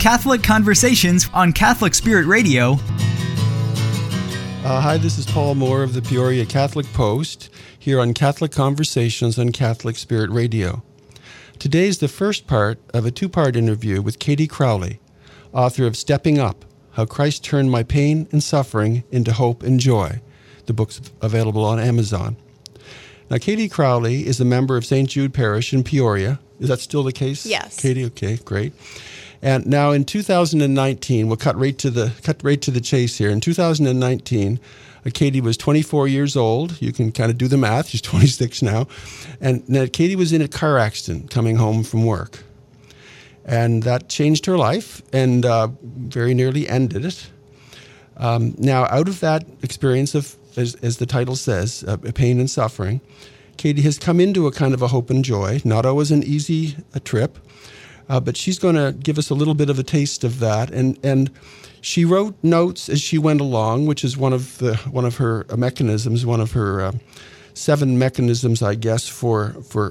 Catholic Conversations on Catholic Spirit Radio. Hi, this is Paul Moore of the Peoria Catholic Post, here on Catholic Conversations on Catholic Spirit Radio. Today is the first part of a two-part interview with Katie Crowley, author of Stepping Up, How Christ Turned My Pain and Suffering into Hope and Joy. The book's available on Amazon. Now, Katie Crowley is a member of St. Jude Parish in Peoria. Is that still the case? Yes. Katie, okay, great. And now in 2019, we'll cut right to the chase here. In 2019, Katie was 24 years old. You can kind of do the math. She's 26 now. And now Katie was in a car accident coming home from work. And that changed her life and very nearly ended it. Now, out of that experience of, as the title says, pain and suffering, Katie has come into a kind of a hope and joy. Not always an easy trip, but she's going to give us a little bit of a taste of that. And she wrote notes as she went along, which is one of her mechanisms, one of her 7 mechanisms, I guess, for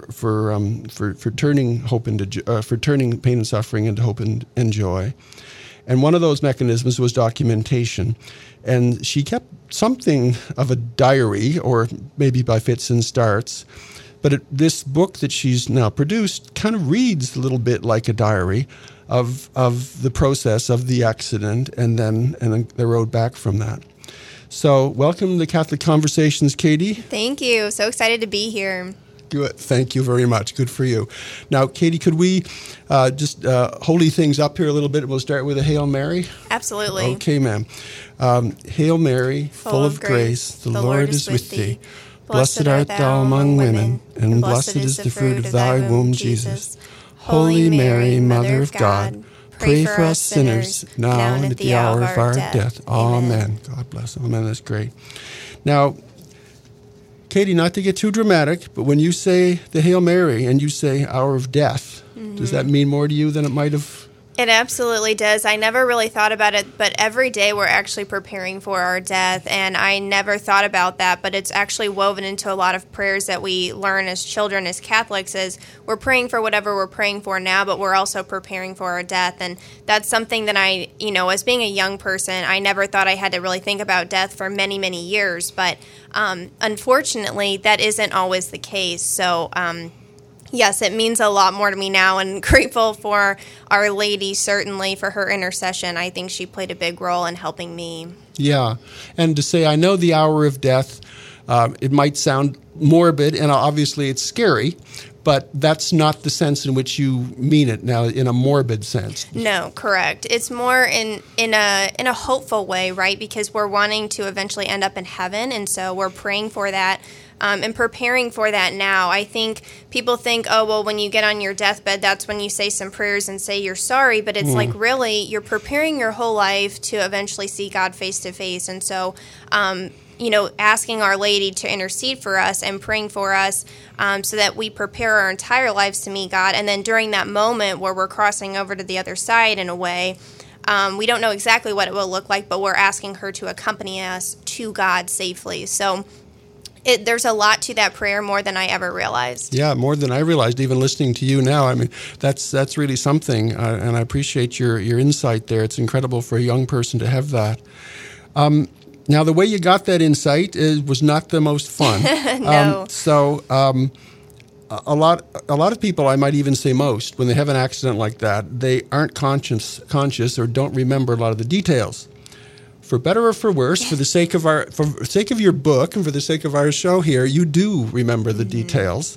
turning hope into for turning pain and suffering into hope and joy. And one of those mechanisms was documentation. And she kept something of a diary, or maybe by fits and starts. But this book that she's now produced kind of reads a little bit like a diary of the process of the accident and then the road back from that. So welcome to Catholic Conversations, Katie. Thank you. So excited to be here. Good. Thank you very much. Good for you. Now, Katie, could we just holy things up here a little bit? We'll start with a Hail Mary. Absolutely. Okay, ma'am. Hail Mary, full of grace, the Lord is with thee. Blessed art thou among women, and blessed is the fruit of thy womb, Jesus. Holy Mary, Mother of God, pray for us sinners, now and at the hour of our death. Amen. God bless. Amen. That's great. Now, Katie, not to get too dramatic, but when you say the Hail Mary and you say hour of death, does that mean more to you than it might have? It absolutely does. I never really thought about it, but every day we're actually preparing for our death, and I never thought about that, but it's actually woven into a lot of prayers that we learn as children, as Catholics, is we're praying for whatever we're praying for now, but we're also preparing for our death, and that's something that I, as being a young person, I never thought I had to really think about death for many, many years, but unfortunately, that isn't always the case, so yes, it means a lot more to me now, and grateful for Our Lady, certainly, for her intercession. I think she played a big role in helping me. Yeah, and to say, I know the hour of death, it might sound morbid, and obviously it's scary, but that's not the sense in which you mean it now, in a morbid sense. No, correct. It's more in a hopeful way, right? Because we're wanting to eventually end up in heaven, and so we're praying for that. And preparing for that now. I think people think, oh, well, when you get on your deathbed, that's when you say some prayers and say you're sorry. But it's like, really, you're preparing your whole life to eventually see God face to face. And so, asking Our Lady to intercede for us and praying for us so that we prepare our entire lives to meet God. And then during that moment where we're crossing over to the other side in a way, we don't know exactly what it will look like, but we're asking her to accompany us to God safely. So there's a lot to that prayer, more than I ever realized. Yeah, more than I realized, even listening to you now. I mean, that's really something, and I appreciate your insight there. It's incredible for a young person to have that. Now, the way you got that insight was not the most fun. No. A lot of people, I might even say most, when they have an accident like that, they aren't conscious or don't remember a lot of the details. For better or for worse, for the sake of your book and for the sake of our show here, you do remember the details.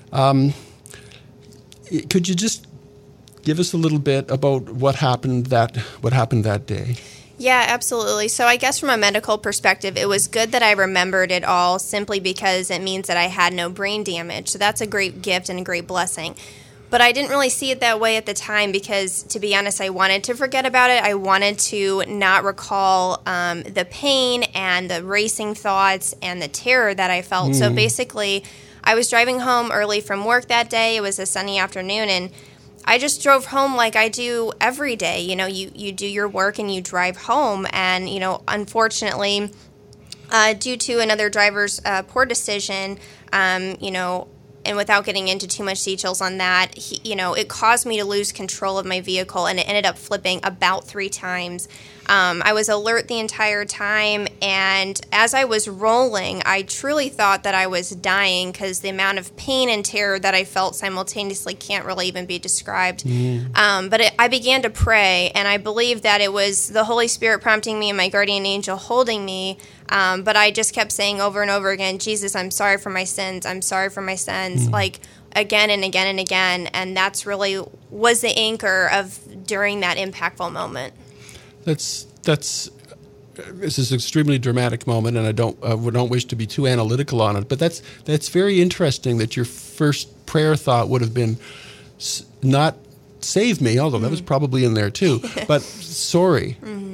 Could you just give us a little bit about what happened that day? Yeah, absolutely. So I guess from a medical perspective, it was good that I remembered it all simply because it means that I had no brain damage. So that's a great gift and a great blessing. But I didn't really see it that way at the time because, to be honest, I wanted to forget about it. I wanted to not recall the pain and the racing thoughts and the terror that I felt. So basically, I was driving home early from work that day. It was a sunny afternoon, and I just drove home like I do every day. You do your work and you drive home. And, unfortunately, due to another driver's poor decision, and without getting into too much details on that, it caused me to lose control of my vehicle, and it ended up flipping about 3 times. I was alert the entire time, and as I was rolling, I truly thought that I was dying because the amount of pain and terror that I felt simultaneously can't really even be described. But I began to pray, and I believe that it was the Holy Spirit prompting me and my guardian angel holding me. But I just kept saying over and over again, Jesus, I'm sorry for my sins. I'm sorry for my sins. Like again and again and again. And that's really was the anchor of during that impactful moment. This is an extremely dramatic moment, and I don't wish to be too analytical on it. But that's very interesting that your first prayer thought would have been not save me, although that was probably in there too, but sorry.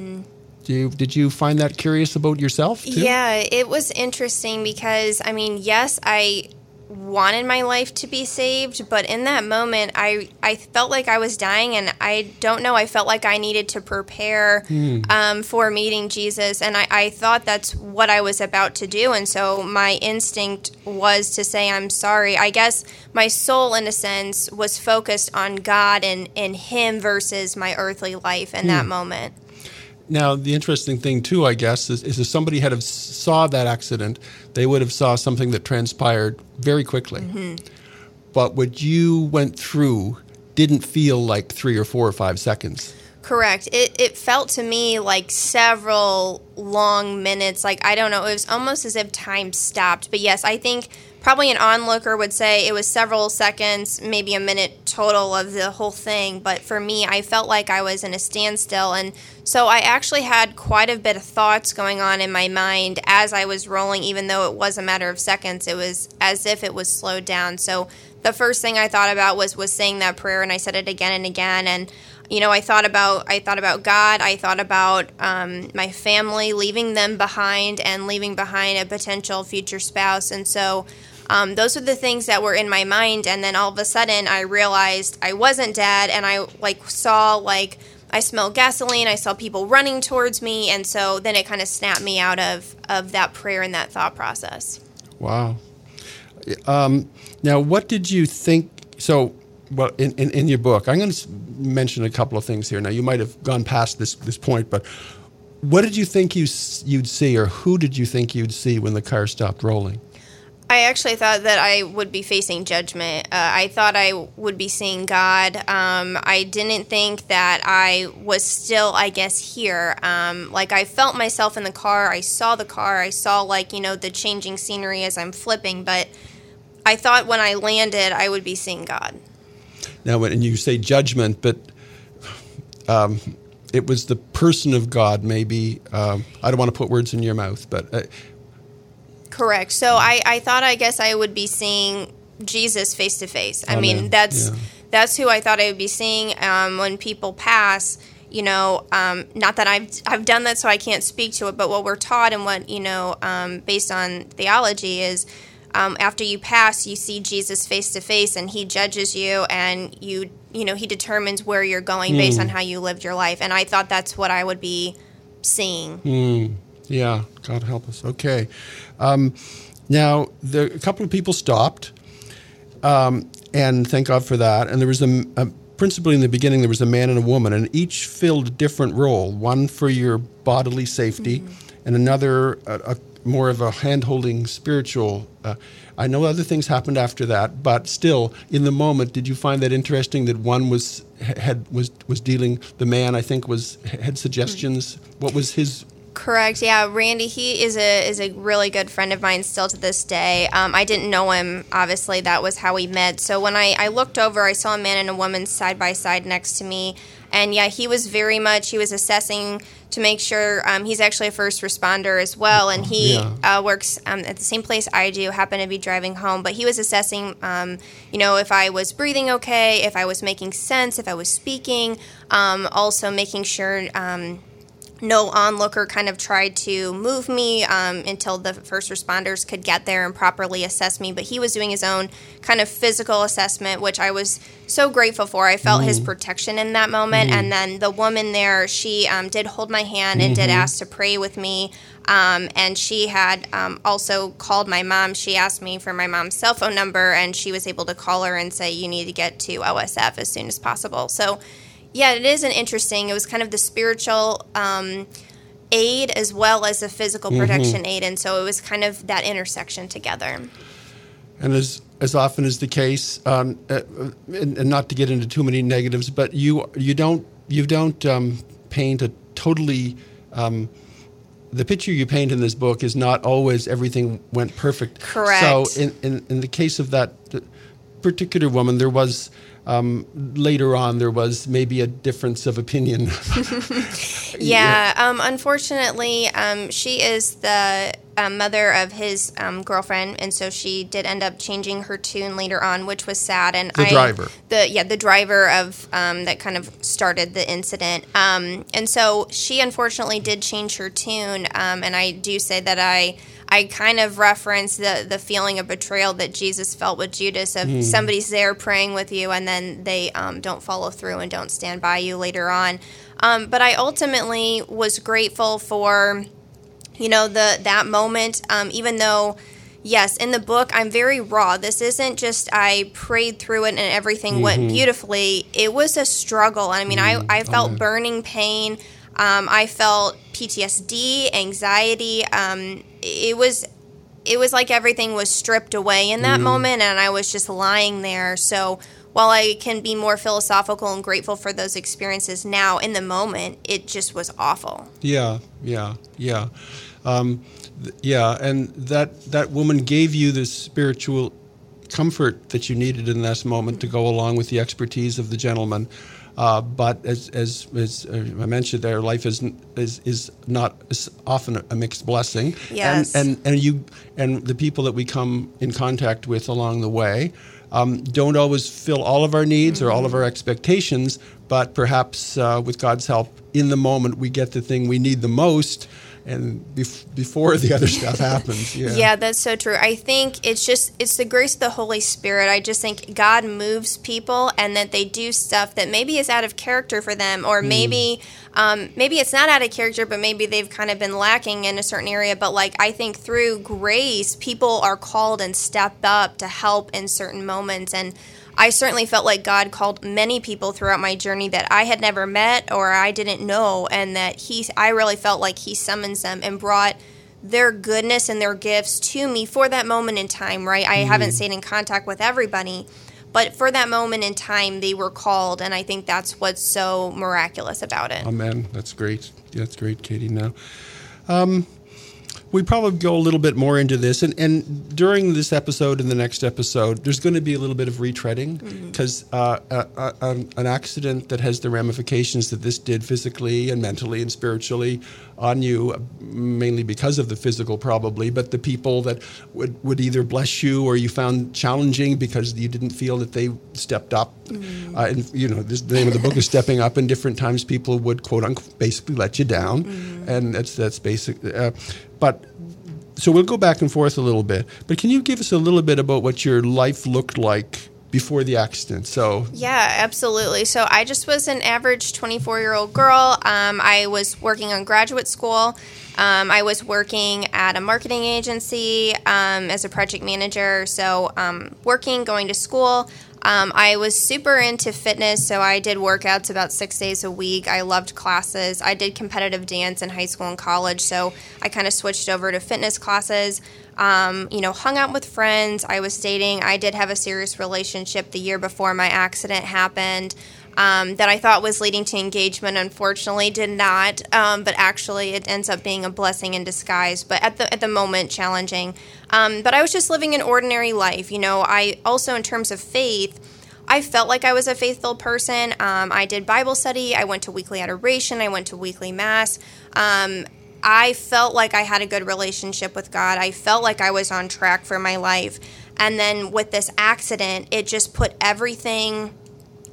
Did you find that curious about yourself too? Yeah, it was interesting because, yes, I wanted my life to be saved, but in that moment, I felt like I was dying, and I don't know, I felt like I needed to prepare for meeting Jesus, and I thought that's what I was about to do, and so my instinct was to say I'm sorry. I guess my soul, in a sense, was focused on God and Him versus my earthly life in that moment. Now, the interesting thing, too, I guess, is if somebody had have saw that accident, they would have saw something that transpired very quickly. But what you went through didn't feel like 3 or 4 or 5 seconds. Correct. It felt to me like several long minutes. Like, I don't know, it was almost as if time stopped. But yes, I think probably an onlooker would say it was several seconds, maybe a minute total of the whole thing. But for me, I felt like I was in a standstill. And so I actually had quite a bit of thoughts going on in my mind as I was rolling, even though it was a matter of seconds. It was as if it was slowed down. So the first thing I thought about was saying that prayer, and I said it again and again. And I thought about God. I thought about my family, leaving them behind and leaving behind a potential future spouse. And so those were the things that were in my mind. And then all of a sudden I realized I wasn't dead, and I I smelled gasoline. I saw people running towards me. And so then it kind of snapped me out of that prayer and that thought process. Wow. Now, what did you think? So, well, in your book, I'm going to mention a couple of things here. Now, you might have gone past this point, but what did you think you'd see, or who did you think you'd see when the car stopped rolling? I actually thought that I would be facing judgment. I thought I would be seeing God. I didn't think that I was still, I guess, here. I felt myself in the car. I saw the car. I saw, the changing scenery as I'm flipping. But I thought when I landed, I would be seeing God. Now, when you say judgment, but it was the person of God, maybe. I don't want to put words in your mouth, but... Correct. So I thought, I guess, I would be seeing Jesus face to face. I mean, that's who I thought I would be seeing when people pass. Not that I've done that, so I can't speak to it. But what we're taught and what based on theology is after you pass, you see Jesus face to face, and He judges you, and He determines where you're going based on how you lived your life. And I thought that's what I would be seeing. Yeah, God help us. Okay. Now, a couple of people stopped, and thank God for that. And there was principally in the beginning, there was a man and a woman, and each filled a different role, one for your bodily safety, and another more of a hand-holding spiritual. I know other things happened after that, but still, in the moment, did you find that interesting that one was dealing, the man, I think, had suggestions? What was his... Correct. Yeah, Randy, he is a really good friend of mine still to this day. I didn't know him. Obviously, that was how we met. So when I looked over, I saw a man and a woman side by side next to me. And yeah, he was assessing to make sure, he's actually a first responder as well. And he works at the same place I do, happened to be driving home. But he was assessing, if I was breathing okay, if I was making sense, if I was speaking, also making sure... no onlooker kind of tried to move me until the first responders could get there and properly assess me. But he was doing his own kind of physical assessment, which I was so grateful for. I felt his protection in that moment. And then the woman there, she did hold my hand and did ask to pray with me. And she had also called my mom. She asked me for my mom's cell phone number, and she was able to call her and say, you need to get to OSF as soon as possible. So yeah, it is it was kind of the spiritual aid as well as the physical protection aid. And so it was kind of that intersection together. And as often is the case, and not to get into too many negatives, but you don't paint a totally the picture you paint in this book is not always everything went perfect. Correct. So in the case of that particular woman, there was later on there was maybe a difference of opinion. Yeah, unfortunately, she is the mother of his girlfriend, and so she did end up changing her tune later on, which was sad. And the driver of that kind of started the incident. And so she unfortunately did change her tune, and I do say that I kind of reference the feeling of betrayal that Jesus felt with Judas of somebody's there praying with you and then they don't follow through and don't stand by you later on. But I ultimately was grateful for, that moment, even though, yes, in the book, I'm very raw. This isn't just I prayed through it and everything went beautifully. It was a struggle. I mean, I felt burning pain. I felt PTSD, anxiety. It was like everything was stripped away in that moment, and I was just lying there. So while I can be more philosophical and grateful for those experiences now, in the moment, it just was awful. Yeah. And that woman gave you the spiritual comfort that you needed in this moment to go along with the expertise of the gentleman. But as I mentioned, their life is not as often a mixed blessing. Yes. And the people that we come in contact with along the way don't always fill all of our needs or all of our expectations, but perhaps with God's help, in the moment we get the thing we need the most. And before the other stuff happens. Yeah, that's so true. I think it's the grace of the Holy Spirit. I just think God moves people and that they do stuff that maybe is out of character for them, or maybe it's not out of character, but maybe they've kind of been lacking in a certain area. But I think through grace, people are called and stepped up to help in certain moments. And I certainly felt like God called many people throughout my journey that I had never met or I didn't know, and that I really felt like He summons them and brought their goodness and their gifts to me for that moment in time, right? I haven't stayed in contact with everybody, but for that moment in time, they were called, and I think that's what's so miraculous about it. Amen. That's great. That's great, Katie. Now, we probably go a little bit more into this, and during this episode and the next episode, there's going to be a little bit of retreading because an accident that has the ramifications that this did physically and mentally and spiritually on you, mainly because of the physical probably, but the people that would either bless you or you found challenging because you didn't feel that they stepped up. And the name of the book is Stepping Up, and different times people would quote unquote basically let you down, and that's basic. So we'll go back and forth a little bit. But can you give us a little bit about what your life looked like before the accident? Yeah, absolutely. So I just was an average 24-year-old girl. I was working on graduate school. I was working at a marketing agency as a project manager. So working, going to school. I was super into fitness, so I did workouts about 6 days a week. I loved classes. I did competitive dance in high school and college, so I kind of switched over to fitness classes. Hung out with friends. I was dating. I did have a serious relationship the year before my accident happened that I thought was leading to engagement. Unfortunately, did not. But actually, it ends up being a blessing in disguise. But at the moment, challenging. But I was just living an ordinary life. I also, in terms of faith, I felt like I was a faithful person. I did Bible study. I went to weekly adoration. I went to weekly mass. I felt like I had a good relationship with God. I felt like I was on track for my life. And then with this accident, it just put everything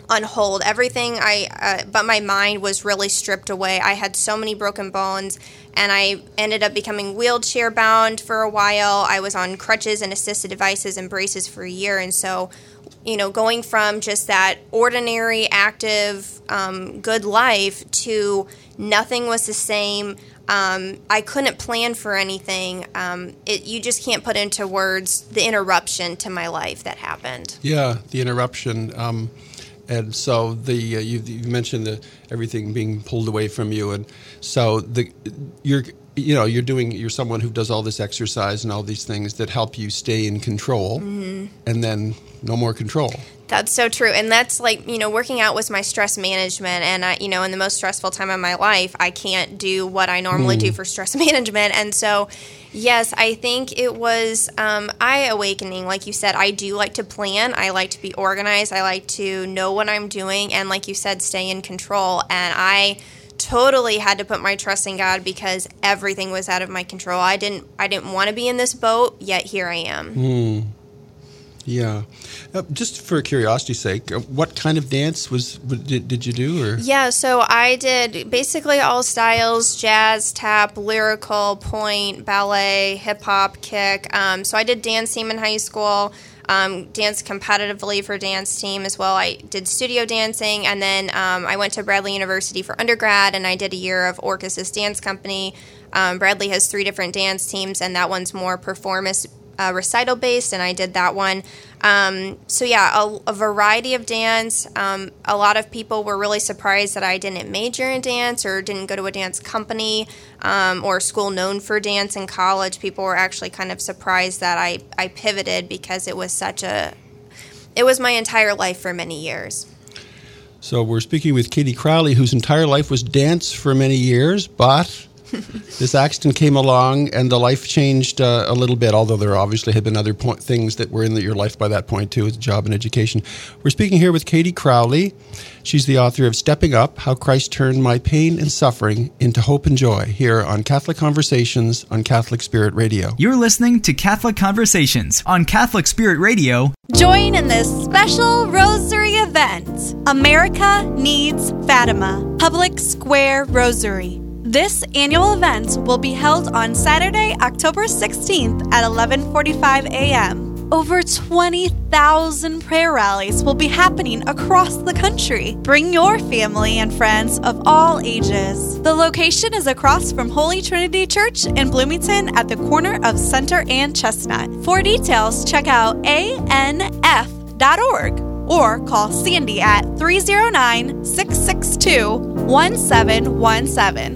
on hold. Everything but my mind was really stripped away. I had so many broken bones, and I ended up becoming wheelchair bound for a while. I was on crutches and assisted devices and braces for a year. And so, going from just that ordinary, active, good life to nothing was the same. I couldn't plan for anything. You just can't put into words the interruption to my life that happened. Yeah, the interruption. And so you mentioned everything being pulled away from you, and so you're someone who does all this exercise and all these things that help you stay in control, and then no more control. That's so true. And that's like, working out was my stress management. And, in the most stressful time of my life, I can't do what I normally do for stress management. And so, yes, I think it was eye-awakening. Like you said, I do like to plan. I like to be organized. I like to know what I'm doing. And like you said, stay in control. And I totally had to put my trust in God because everything was out of my control. I didn't want to be in this boat, yet here I am. Yeah. Just for curiosity's sake, what kind of dance did you do? Or? Yeah, so I did basically all styles: jazz, tap, lyrical, point, ballet, hip-hop, kick. So I did dance team in high school, danced competitively for dance team as well. I did studio dancing, and then I went to Bradley University for undergrad, and I did a year of Orchesis Dance Company. Bradley has 3 different dance teams, and that one's more performance recital based, and I did that one. So yeah, a variety of dance. A lot of people were really surprised that I didn't major in dance or didn't go to a dance company or school known for dance in college. People were actually kind of surprised that I pivoted because it was my entire life for many years. So we're speaking with Katie Crowley, whose entire life was dance for many years, but this accident came along and the life changed a little bit, although there obviously had been other things that were in your life by that point too, as job and education. We're speaking here with Katie Crowley. She's the author of Stepping Up, How Christ Turned My Pain and Suffering into Hope and Joy, here on Catholic Conversations on Catholic Spirit Radio. You're listening to Catholic Conversations on Catholic Spirit Radio. Join in this special Rosary event. America Needs Fatima, Public Square Rosary. This annual event will be held on Saturday, October 16th at 11:45 a.m. Over 20,000 prayer rallies will be happening across the country. Bring your family and friends of all ages. The location is across from Holy Trinity Church in Bloomington at the corner of Center and Chestnut. For details, check out anf.org or call Sandy at 309-662-1717.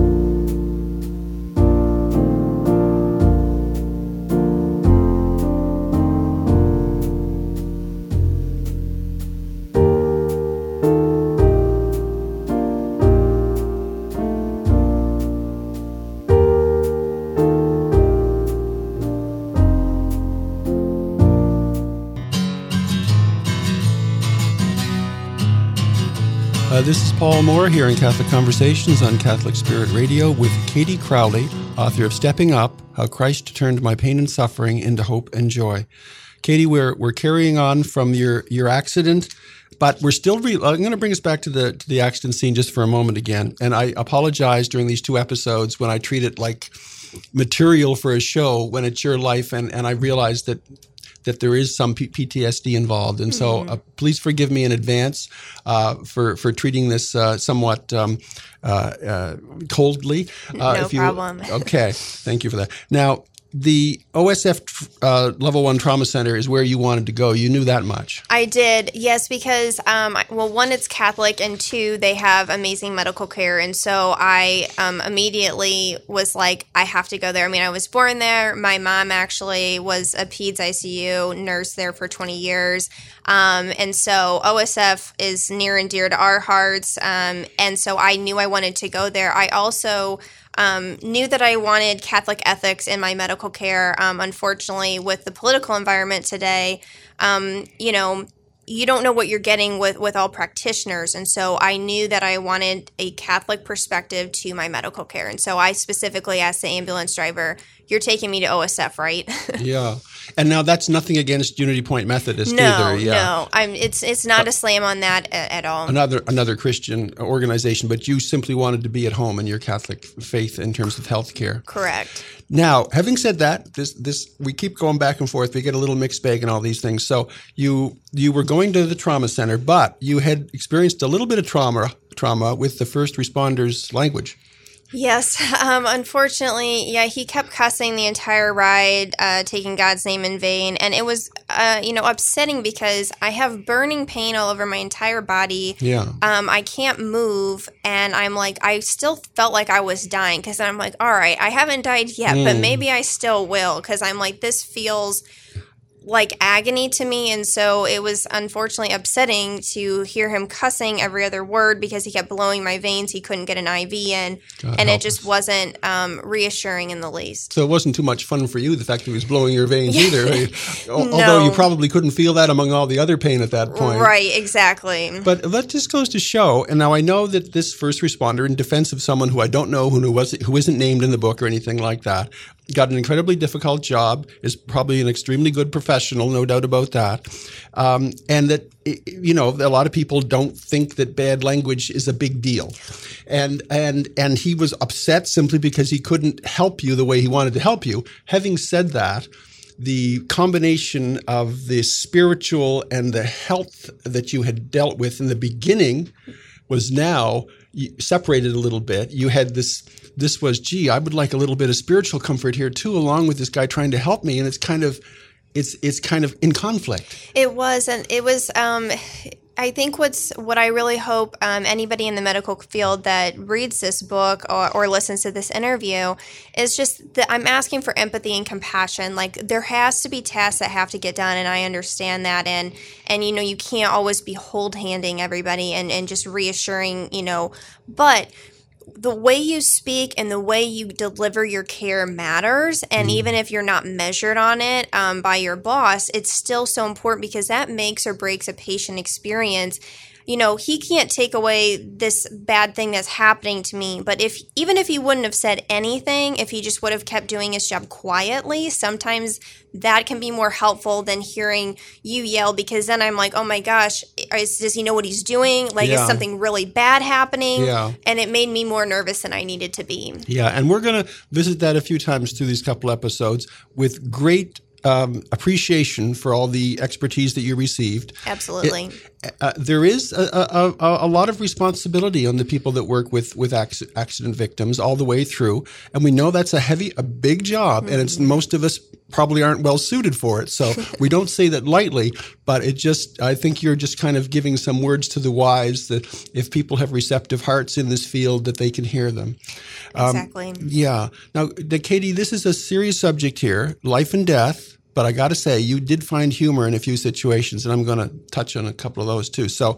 This is Paul Moore here in Catholic Conversations on Catholic Spirit Radio with Katie Crowley, author of Stepping Up, How Christ Turned My Pain and Suffering into Hope and Joy. Katie, we're carrying on from your accident, but we're still. I'm going to bring us back to the accident scene just for a moment again. And I apologize during these 2 episodes when I treat it like material for a show when it's your life, and I realize that there is some PTSD involved. And so please forgive me in advance for treating this somewhat coldly. No problem. Okay, thank you for that. Now, the OSF Level 1 Trauma Center is where you wanted to go. You knew that much. I did, yes, because, well, 1, it's Catholic, and 2, they have amazing medical care. And so I immediately was like, I have to go there. I mean, I was born there. My mom actually was a peds ICU nurse there for 20 years. And so OSF is near and dear to our hearts. And so I knew I wanted to go there. I also knew that I wanted Catholic ethics in my medical care. Unfortunately, with the political environment today, you don't know what you're getting with all practitioners. And so I knew that I wanted a Catholic perspective to my medical care. And so I specifically asked the ambulance driver, "You're taking me to OSF, right?" Yeah. And now that's nothing against Unity Point Methodist either. Yeah. No, it's not a slam on that at all. Another Christian organization, but you simply wanted to be at home in your Catholic faith in terms of healthcare. Correct. Now, having said that, this we keep going back and forth. We get a little mixed bag and all these things. So you were going to the trauma center, but you had experienced a little bit of trauma with the first responders' language. Yes. Unfortunately, yeah, he kept cussing the entire ride, taking God's name in vain. And it was, upsetting because I have burning pain all over my entire body. Yeah. I can't move. And I'm like, I still felt like I was dying because I'm like, all right, I haven't died yet, but maybe I still will, because I'm like, this feels like agony to me. And so it was unfortunately upsetting to hear him cussing every other word because he kept blowing my veins. He couldn't get an IV in, and it just wasn't reassuring in the least. So it wasn't too much fun for you, the fact that he was blowing your veins either. Although you probably couldn't feel that among all the other pain at that point. Right, exactly. But that just goes to show, and now I know that this first responder, in defense of someone who I don't know, who isn't named in the book or anything like that, got an incredibly difficult job, is probably an extremely good professional, no doubt about that. And that, a lot of people don't think that bad language is a big deal. And he was upset simply because he couldn't help you the way he wanted to help you. Having said that, the combination of the spiritual and the health that you had dealt with in the beginning was now separated a little bit. You had this was, I would like a little bit of spiritual comfort here too, along with this guy trying to help me. And it's kind of in conflict. It was, and it was, I think what I really hope anybody in the medical field that reads this book or listens to this interview is just that I'm asking for empathy and compassion. Like, there has to be tasks that have to get done, and I understand that. And you can't always be hold-handing everybody and just reassuring, but the way you speak and the way you deliver your care matters. And even if you're not measured on it by your boss, it's still so important because that makes or breaks a patient experience. He can't take away this bad thing that's happening to me. But even if he wouldn't have said anything, if he just would have kept doing his job quietly, sometimes that can be more helpful than hearing you yell, because then I'm like, oh my gosh, does he know what he's doing? Like, is something really bad happening? Yeah. And it made me more nervous than I needed to be. Yeah, and we're going to visit that a few times through these couple episodes with great appreciation for all the expertise that you received. Absolutely. There is a lot of responsibility on the people that work with accident victims all the way through, and we know that's a big job, and it's most of us probably aren't well suited for it. So we don't say that lightly, but I think you're just kind of giving some words to the wise that if people have receptive hearts in this field, that they can hear them. Exactly. Yeah. Now, Katie, this is a serious subject here, life and death. But I got to say, you did find humor in a few situations, and I'm going to touch on a couple of those too. So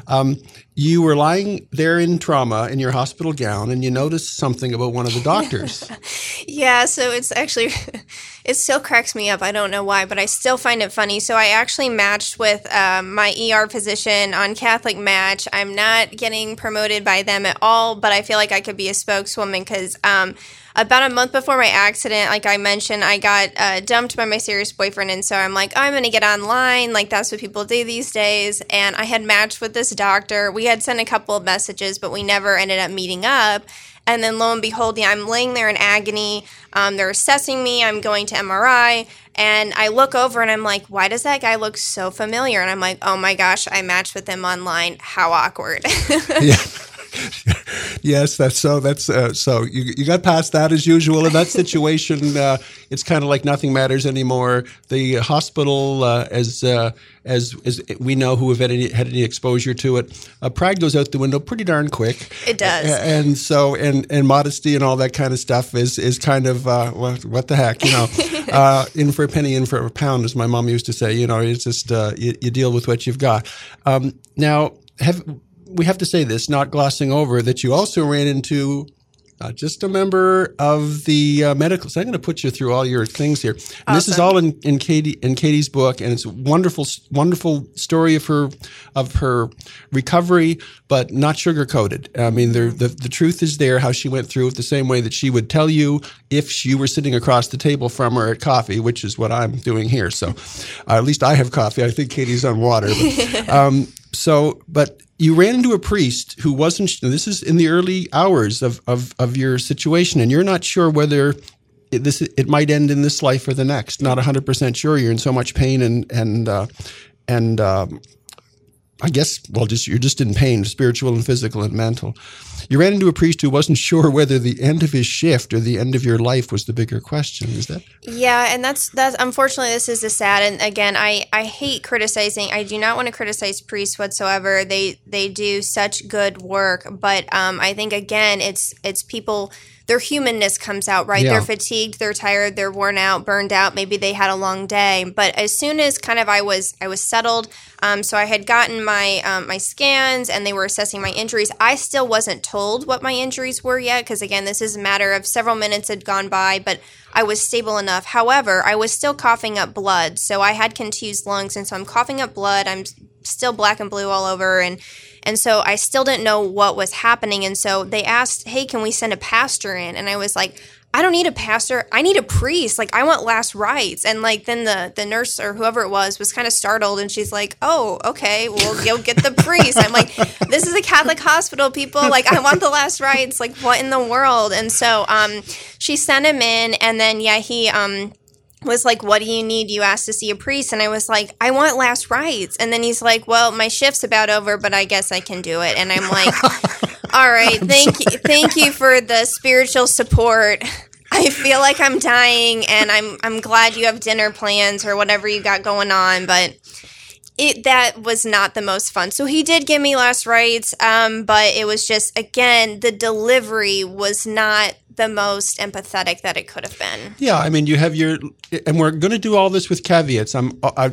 you were lying there in trauma in your hospital gown, and you noticed something about one of the doctors. Yeah, so it's actually, it still cracks me up. I don't know why, but I still find it funny. So I actually matched with my ER physician on Catholic Match. I'm not getting promoted by them at all, but I feel like I could be a spokeswoman because about a month before my accident, like I mentioned, I got dumped by my serious boyfriend. And so I'm like, I'm going to get online. Like, that's what people do these days. And I had matched with this doctor. We had sent a couple of messages, but we never ended up meeting up. And then lo and behold, I'm laying there in agony. They're assessing me. I'm going to MRI. And I look over and I'm like, why does that guy look so familiar? And I'm like, oh my gosh, I matched with him online. How awkward. Yeah. Yes, so you got past that as usual. In that situation, it's kind of like nothing matters anymore. The hospital, as we know who have had any exposure to it, pride goes out the window pretty darn quick. It does. And so, and modesty and all that kind of stuff is kind of, what the heck, in for a penny, in for a pound, as my mom used to say. It's just, you deal with what you've got. Now, we have to say this, not glossing over, that you also ran into Just a member of the medical. So I'm going to put you through all your things here. And This is all in Katie's book, and it's a wonderful story of her recovery, but not sugar coated. I mean, the truth is there. How she went through it, the same way that she would tell you if you were sitting across the table from her at coffee, which is what I'm doing here. So at least I have coffee. I think Katie's on water. But you ran into a priest who wasn't. This is in the early hours of your situation, and you're not sure whether it might end in this life or the next. Not 100% sure. You're in so much pain and I guess you're just in pain, spiritual and physical and mental. You ran into a priest who wasn't sure whether the end of his shift or the end of your life was the bigger question. Is that? Yeah, and that's unfortunately this is the sad. And again, I hate criticizing. I do not want to criticize priests whatsoever. They do such good work, but I think again it's people. Their humanness comes out, right? Yeah. They're fatigued, they're tired, they're worn out, burned out. Maybe they had a long day. But as soon as kind of I was settled, so I had gotten my scans and they were assessing my injuries. I still wasn't told what my injuries were yet because, again, this is a matter of several minutes had gone by, but I was stable enough. However, I was still coughing up blood. So I had contused lungs, and so I'm coughing up blood. I'm still black and blue all over, and so I still didn't know what was happening. And so they asked, hey, can we send a pastor in? And I was like, I don't need a pastor. I need a priest. Like, I want last rites. And like, then the nurse or whoever it was kind of startled. And she's like, oh, okay, well, you'll get the priest. I'm like, this is a Catholic hospital, people. Like, I want the last rites. Like, what in the world? And so she sent him in. And then, yeah, he was like, what do you need? You asked to see a priest. And I was like, I want last rites. And then he's like, well, my shift's about over, but I guess I can do it. And I'm like, all right, thank you for the spiritual support. I feel like I'm dying, and I'm glad you have dinner plans or whatever you got going on, but that was not the most fun. So he did give me last rites, but it was just, again, the delivery was not the most empathetic that it could have been. Yeah, I mean, you have and we're going to do all this with caveats. I'm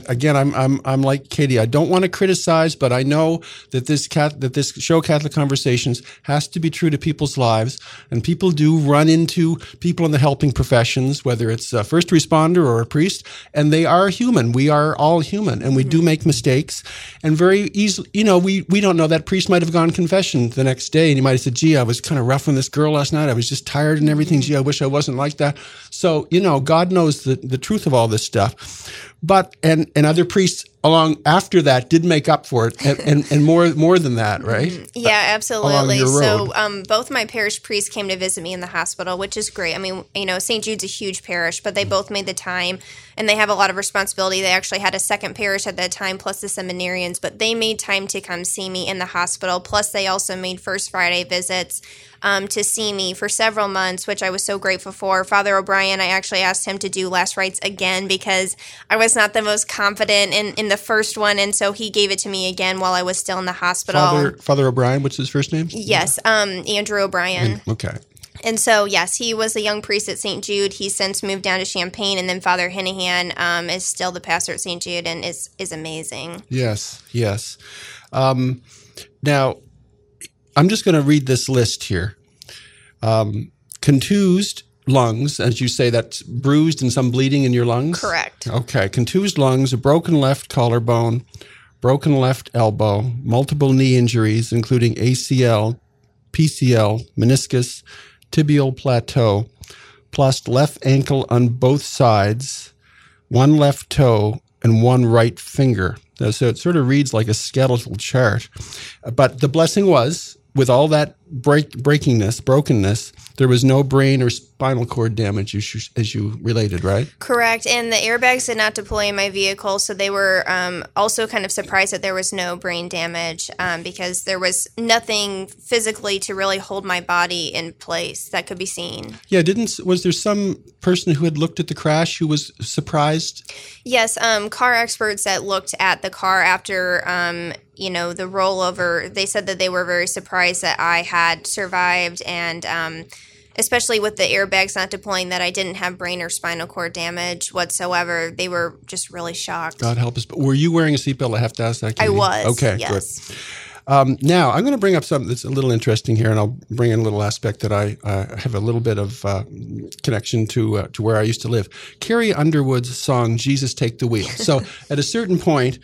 like Katie. I don't want to criticize, but I know that this show, Catholic Conversations, has to be true to people's lives, and people do run into people in the helping professions, whether it's a first responder or a priest, and they are human. We are all human, and we do make mistakes, and very easily, we don't know. That priest might have gone confession the next day, and he might have said, gee, I was kind of rough on this girl last night. I was just tired and everything. Gee, I wish I wasn't like that. So, God knows the truth of all this stuff. But, and other priests along after that did make up for it and more than that, right? Yeah, absolutely. So both my parish priests came to visit me in the hospital, which is great. I mean, St. Jude's a huge parish, but they both made the time, and they have a lot of responsibility. They actually had a second parish at that time, plus the seminarians, but they made time to come see me in the hospital. Plus, they also made First Friday visits to see me for several months, which I was so grateful for. Father O'Brien, I actually asked him to do last rites again because I was not the most confident in the first one, and so he gave it to me again while I was still in the hospital. Father O'Brien, what's his first name? Yes, Andrew O'Brien. Okay. And so, yes, he was a young priest at St. Jude. He's since moved down to Champaign, and then Father Hinahan is still the pastor at St. Jude and is amazing. Yes. Now, I'm just going to read this list here. Contused lungs, as you say, that's bruised and some bleeding in your lungs? Correct. Okay. Contused lungs, a broken left collarbone, broken left elbow, multiple knee injuries, including ACL, PCL, meniscus, tibial plateau, plus left ankle on both sides, one left toe, and one right finger. So it sort of reads like a skeletal chart. But the blessing was, with all that brokenness, there was no brain or spinal cord damage, as you related, right? Correct. And the airbags did not deploy in my vehicle, so they were also kind of surprised that there was no brain damage because there was nothing physically to really hold my body in place that could be seen. Yeah, was there some person who had looked at the crash who was surprised? Yes, car experts that looked at the car after the rollover, they said that they were very surprised that I had survived, and especially with the airbags not deploying, that I didn't have brain or spinal cord damage whatsoever. They were just really shocked. God help us. But were you wearing a seatbelt? I have to ask that, Katie. I was. Okay, yes. Now, I'm going to bring up something that's a little interesting here, and I'll bring in a little aspect that I have a little bit of connection to where I used to live. Carrie Underwood's song, Jesus Take the Wheel. So at a certain point,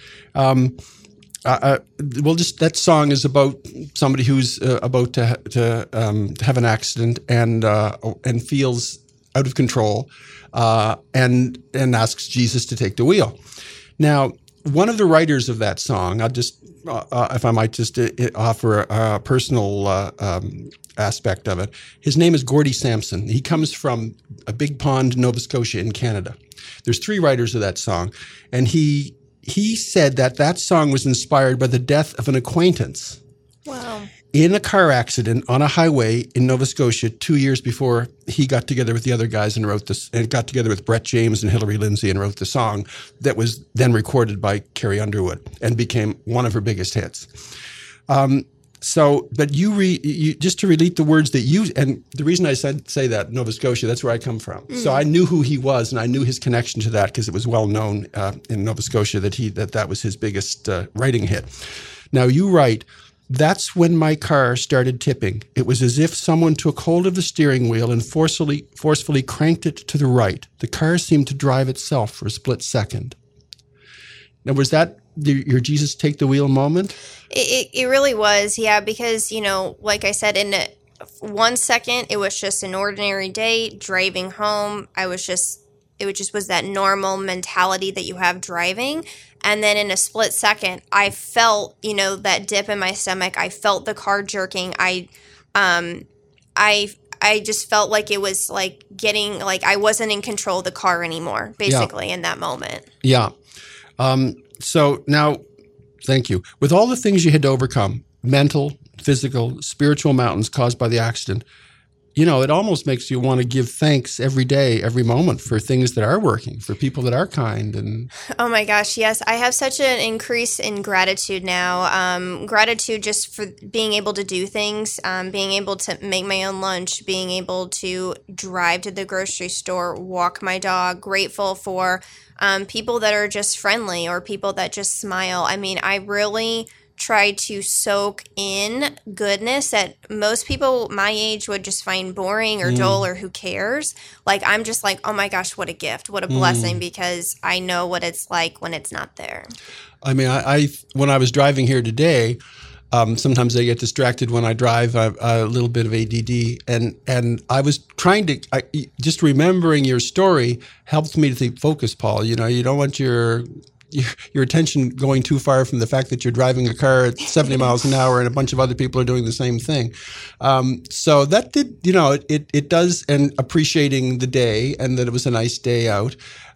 that song is about somebody who's about to have an accident and feels out of control and asks Jesus to take the wheel. Now, one of the writers of that song, I'll just, if I might just offer a personal aspect of it, his name is Gordie Sampson. He comes from a Big Pond, Nova Scotia in Canada. There's 3 writers of that song, and he said that song was inspired by the death of an acquaintance. Wow. In a car accident on a highway in Nova Scotia 2 years before he got together with the other guys and wrote this, and got together with Brett James and Hillary Lindsay and wrote the song that was then recorded by Carrie Underwood and became one of her biggest hits. But you just to relate the words that you, and the reason I say that, Nova Scotia, that's where I come from. Mm. So I knew who he was, and I knew his connection to that because it was well known in Nova Scotia that was his biggest writing hit. Now you write, "That's when my car started tipping. It was as if someone took hold of the steering wheel and forcefully cranked it to the right. The car seemed to drive itself for a split second." Now, was that your Jesus take the wheel moment? It really was, yeah, because, like I said, in 1 second, it was just an ordinary day driving home. It just was that normal mentality that you have driving. And then in a split second, I felt, that dip in my stomach. I felt the car jerking. I just felt like it was like I wasn't in control of the car anymore, basically, in that moment. Yeah. So now, thank you. With all the things you had to overcome, mental, physical, spiritual mountains caused by the accident, it almost makes you want to give thanks every day, every moment for things that are working, for people that are kind. And oh my gosh, yes. I have such an increase in gratitude now. Gratitude just for being able to do things, being able to make my own lunch, being able to drive to the grocery store, walk my dog. Grateful for people that are just friendly or people that just smile. I mean, I really try to soak in goodness that most people my age would just find boring or dull or who cares. Like, I'm just like, oh my gosh, what a gift, what a blessing, because I know what it's like when it's not there. I mean, I when I was driving here today, sometimes I get distracted when I drive, a little bit of ADD, and I was trying to, just remembering your story helped me to focus, Paul. You don't want your attention going too far from the fact that you're driving a car at 70 miles an hour and a bunch of other people are doing the same thing. So that did, it does, and appreciating the day and that it was a nice day out.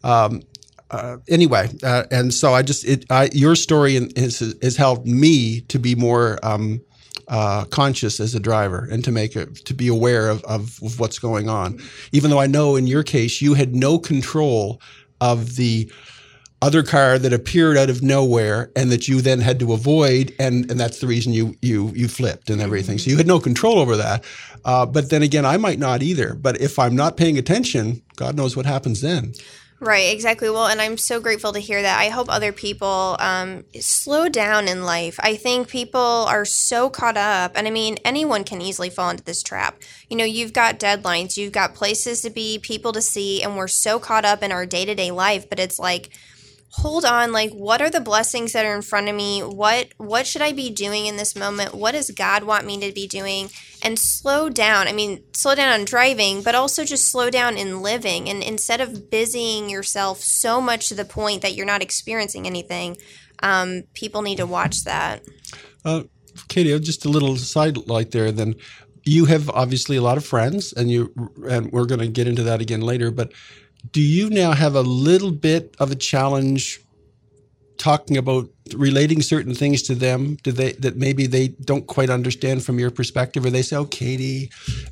Anyway, and so your story has helped me to be more conscious as a driver and to be aware of what's going on. Even though I know in your case you had no control of the other car that appeared out of nowhere and that you then had to avoid, and that's the reason you flipped and everything. So you had no control over that. But then again, I might not either. But if I'm not paying attention, God knows what happens then. Right, exactly. Well, and I'm so grateful to hear that. I hope other people slow down in life. I think people are so caught up, and I mean, anyone can easily fall into this trap. You've got deadlines, you've got places to be, people to see, and we're so caught up in our day-to-day life, but it's like, hold on, like, what are the blessings that are in front of me? What should I be doing in this moment? What does God want me to be doing? And slow down. I mean, slow down on driving, but also just slow down in living. And instead of busying yourself so much to the point that you're not experiencing anything, people need to watch that. Katie, just a little sidelight there then. You have obviously a lot of friends, and we're going to get into that again later, but do you now have a little bit of a challenge talking about relating certain things to them that maybe they don't quite understand from your perspective, or they say, "Oh, Katie,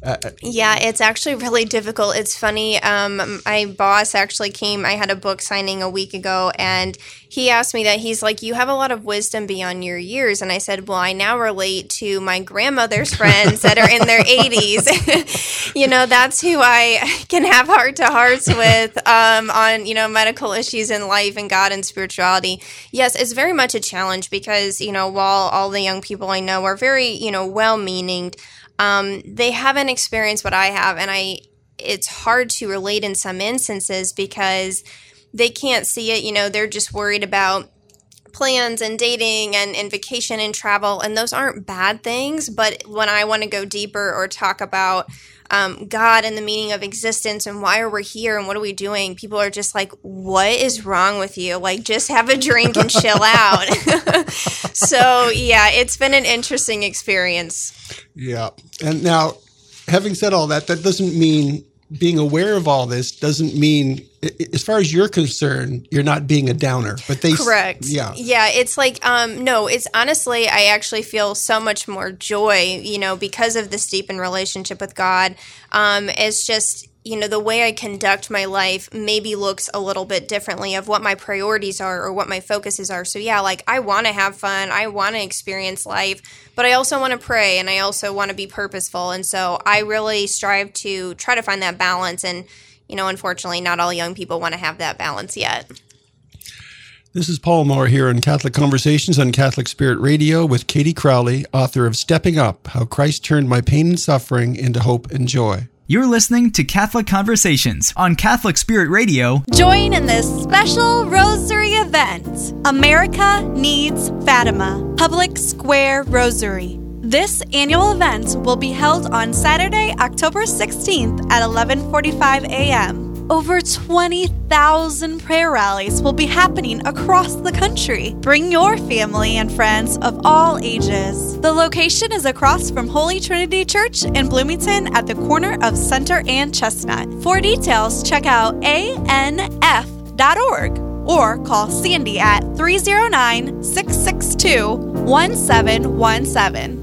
Yeah, it's actually really difficult. It's funny. My boss actually came. I had a book signing a week ago, and he asked me that. He's like, "You have a lot of wisdom beyond your years." And I said, "Well, I now relate to my grandmother's friends that are in their 80s. That's who I can have heart-to-hearts with on, medical issues in life and God and spirituality." Yes, it's very much a challenge because, while all the young people I know are very, well-meaning, they haven't experienced what I have, and it's hard to relate in some instances because they can't see it. They're just worried about plans and dating and vacation and travel, and those aren't bad things. But when I want to go deeper or talk about God and the meaning of existence and why are we here and what are we doing, people are just like, "What is wrong with you? Like, just have a drink and chill out." So, yeah, it's been an interesting experience. Yeah. And now, having said all that, that doesn't mean being aware of all this doesn't mean, as far as you're concerned, you're not being a downer. But correct. Yeah. Yeah. It's like, no, it's honestly, I actually feel so much more joy, because of this deepened relationship with God. It's just, the way I conduct my life maybe looks a little bit differently of what my priorities are or what my focuses are. So yeah, like I want to have fun. I want to experience life, but I also want to pray and I also want to be purposeful. And so I really strive to try to find that balance. And, unfortunately, not all young people want to have that balance yet. This is Paul Moore here in Catholic Conversations on Catholic Spirit Radio with Katie Crowley, author of Stepping Up, How Christ Turned My Pain and Suffering into Hope and Joy. You're listening to Catholic Conversations on Catholic Spirit Radio. Join in this special Rosary event. America Needs Fatima, Public Square Rosary. This annual event will be held on Saturday, October 16th at 11:45 a.m. Over 20,000 prayer rallies will be happening across the country. Bring your family and friends of all ages. The location is across from Holy Trinity Church in Bloomington at the corner of Center and Chestnut. For details, check out anf.org or call Sandy at 309-662-1717.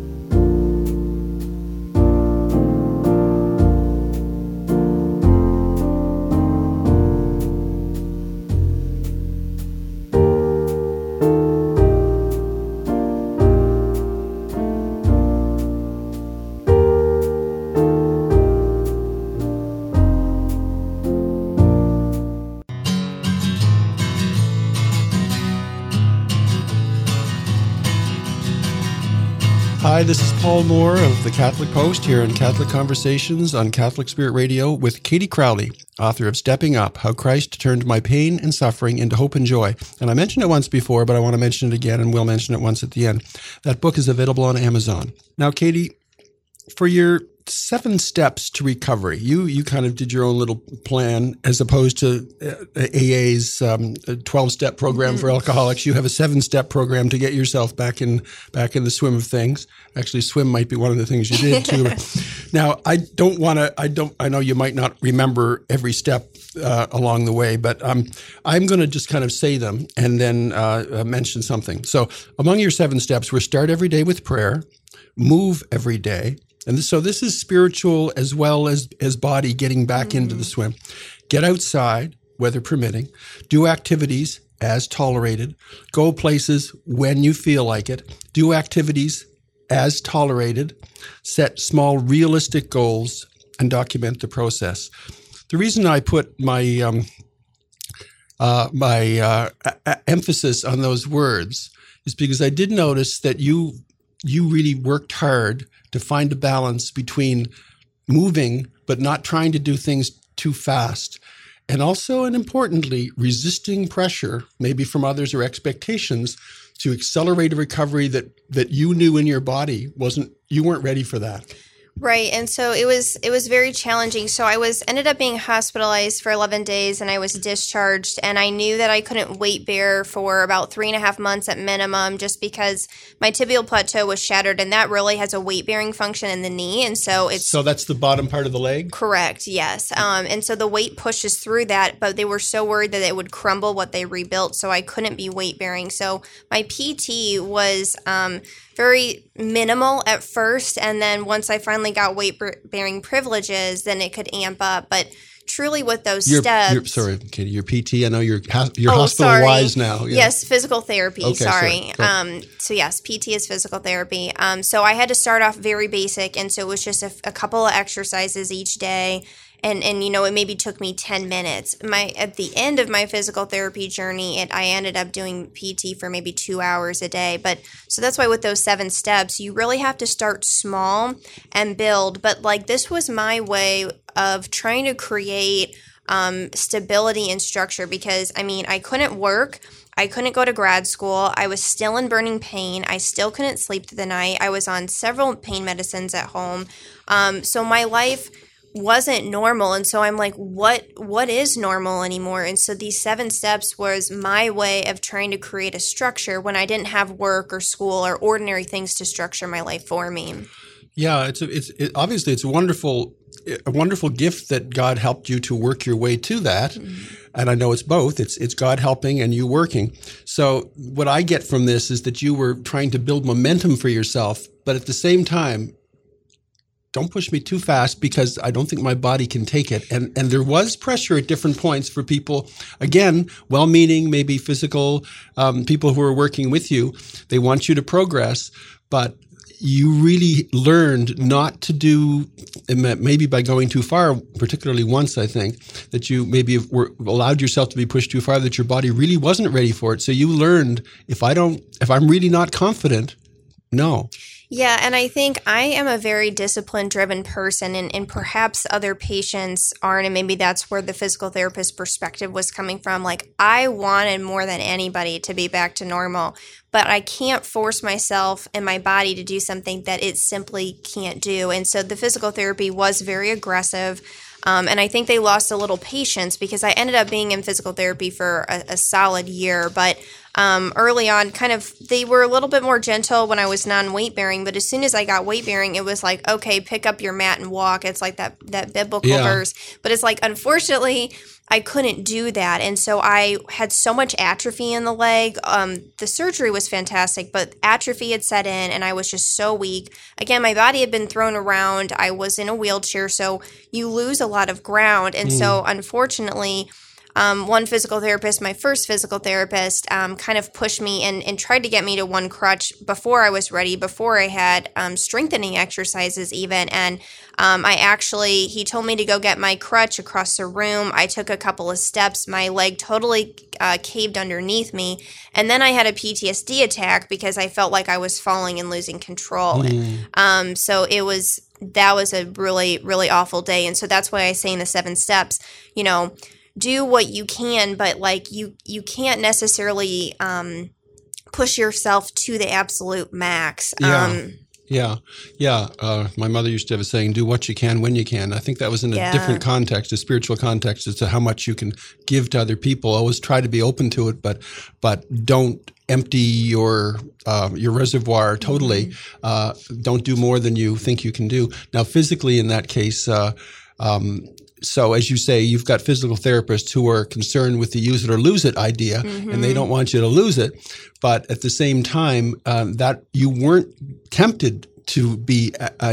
Hi, this is Paul Moore of the Catholic Post here in Catholic Conversations on Catholic Spirit Radio with Katie Crowley, author of Stepping Up, How Christ Turned My Pain and Suffering into Hope and Joy. And I mentioned it once before, but I want to mention it again, and we'll mention it once at the end. That book is available on Amazon. Now, Katie, for your 7 steps to recovery, you kind of did your own little plan as opposed to AA's 12-step program for alcoholics. You have a 7-step program to get yourself back in the swim of things. Actually, swim might be one of the things you did too. Now, I know you might not remember every step along the way, but I'm going to just kind of say them and then mention something. So among your 7 steps were start every day with prayer, move every day. And so this is spiritual as well as body getting back into the swim. Get outside, weather permitting. Do activities as tolerated. Go places when you feel like it. Do activities as tolerated. Set small, realistic goals and document the process. The reason I put my emphasis on those words is because I did notice that you really worked hard to find a balance between moving but not trying to do things too fast, and also, and importantly, resisting pressure, maybe from others or expectations, to accelerate a recovery that you knew in your body you weren't ready for that. Right. And so it was very challenging. So I ended up being hospitalized for 11 days and I was discharged, and I knew that I couldn't weight bear for about 3.5 months at minimum just because my tibial plateau was shattered, and that really has a weight bearing function in the knee. And so So that's the bottom part of the leg? Correct. Yes. And so the weight pushes through that, but they were so worried that it would crumble what they rebuilt. So I couldn't be weight bearing. So my PT was very minimal at first, and then once I finally got weight-bearing privileges, then it could amp up. But truly with those steps... Sorry, Katie, your PT, I know you're hospital-wise now. Yeah. Yes, physical therapy, okay, sorry. Sure. So yes, PT is physical therapy. So I had to start off very basic, and so it was just a couple of exercises each day. And it maybe took me 10 minutes. At the end of my physical therapy journey, I ended up doing PT for maybe 2 hours a day. But so that's why with those 7 steps, you really have to start small and build. But like this was my way of trying to create stability and structure, because I couldn't work. I couldn't go to grad school. I was still in burning pain. I still couldn't sleep through the night. I was on several pain medicines at home. So my life wasn't normal, and so I'm like, what is normal anymore? And so these 7 steps was my way of trying to create a structure when I didn't have work or school or ordinary things to structure my life for me. Yeah, obviously it's a wonderful gift that God helped you to work your way to that. Mm-hmm. And I know it's both. It's God helping and you working. So what I get from this is that you were trying to build momentum for yourself, but at the same time, don't push me too fast because I don't think my body can take it. And there was pressure at different points for people, again, well-meaning, maybe physical people who are working with you. They want you to progress, but you really learned not to do, maybe by going too far, particularly once, I think, that you maybe allowed yourself to be pushed too far, that your body really wasn't ready for it. So you learned, if I'm really not confident, no. Yeah, and I think I am a very discipline-driven person, and perhaps other patients aren't, and maybe that's where the physical therapist perspective was coming from. Like, I wanted more than anybody to be back to normal, but I can't force myself and my body to do something that it simply can't do. And so the physical therapy was very aggressive. And I think they lost a little patience because I ended up being in physical therapy for a solid year. But early on, they were a little bit more gentle when I was non-weight bearing. But as soon as I got weight bearing, it was like, okay, pick up your mat and walk. It's like that biblical verse. But it's like, unfortunately, I couldn't do that. And so I had so much atrophy in the leg. The surgery was fantastic, but atrophy had set in and I was just so weak. Again, my body had been thrown around. I was in a wheelchair, so you lose a lot of ground. And so unfortunately, one physical therapist, my first physical therapist, kind of pushed me and tried to get me to one crutch before I was ready, before I had strengthening exercises even. And he told me to go get my crutch across the room. I took a couple of steps. My leg totally caved underneath me. And then I had a PTSD attack because I felt like I was falling and losing control. So that was a really, really awful day. And so that's why I say in the 7 steps, do what you can, but like you can't necessarily push yourself to the absolute max. Yeah. My mother used to have a saying, do what you can when you can. I think that was in a different context, a spiritual context, as to how much you can give to other people. Always try to be open to it, but don't empty your reservoir totally. Don't do more than you think you can do. Now, physically in that case, so as you say, you've got physical therapists who are concerned with the use it or lose it idea, and they don't want you to lose it. But at the same time, that you weren't tempted to be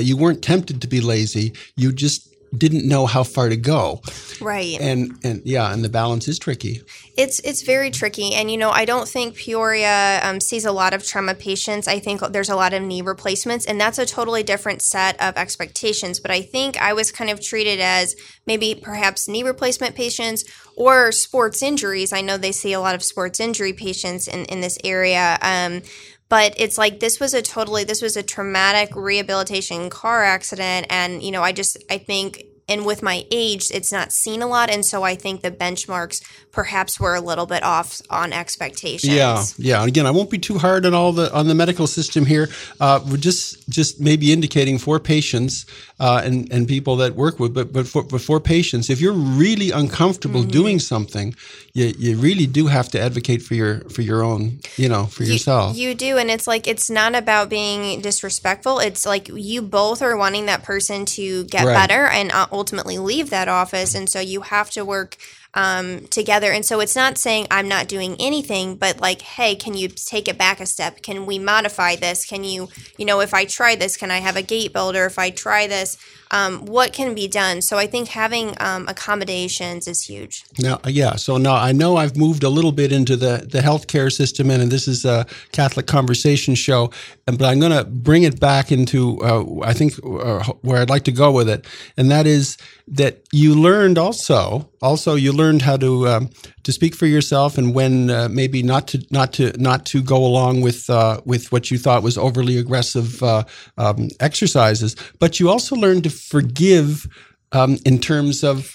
lazy. You just didn't know how far to go. Right. And the balance is tricky. It's very tricky. And, I don't think Peoria sees a lot of trauma patients. I think there's a lot of knee replacements, and that's a totally different set of expectations. But I think I was kind of treated as maybe perhaps knee replacement patients or sports injuries. I know they see a lot of sports injury patients in this area. But it's like this was a traumatic rehabilitation car accident. And, I think, and with my age, it's not seen a lot. And so I think the benchmarks perhaps were a little bit off on expectations. Yeah. And again, I won't be too hard on the medical system here. We're just maybe indicating for patients and people that work with, but for patients, if you're really uncomfortable doing something, you really do have to advocate for your own, for yourself. You do, and it's like it's not about being disrespectful. It's like you both are wanting that person to get better and ultimately leave that office, and so you have to work together. And so it's not saying I'm not doing anything, but like, hey, can you take it back a step? Can we modify this? Can you if I try this, can I have a gate builder? If I try this, what can be done? So I think having accommodations is huge. Now, so now I know I've moved a little bit into the healthcare system, and this is a Catholic Conversation show, but I'm going to bring it back into, I think, where I'd like to go with it, and that is that you learned also you learned how to speak for yourself, and when maybe not to go along with what you thought was overly aggressive exercises, but you also learned to forgive in terms of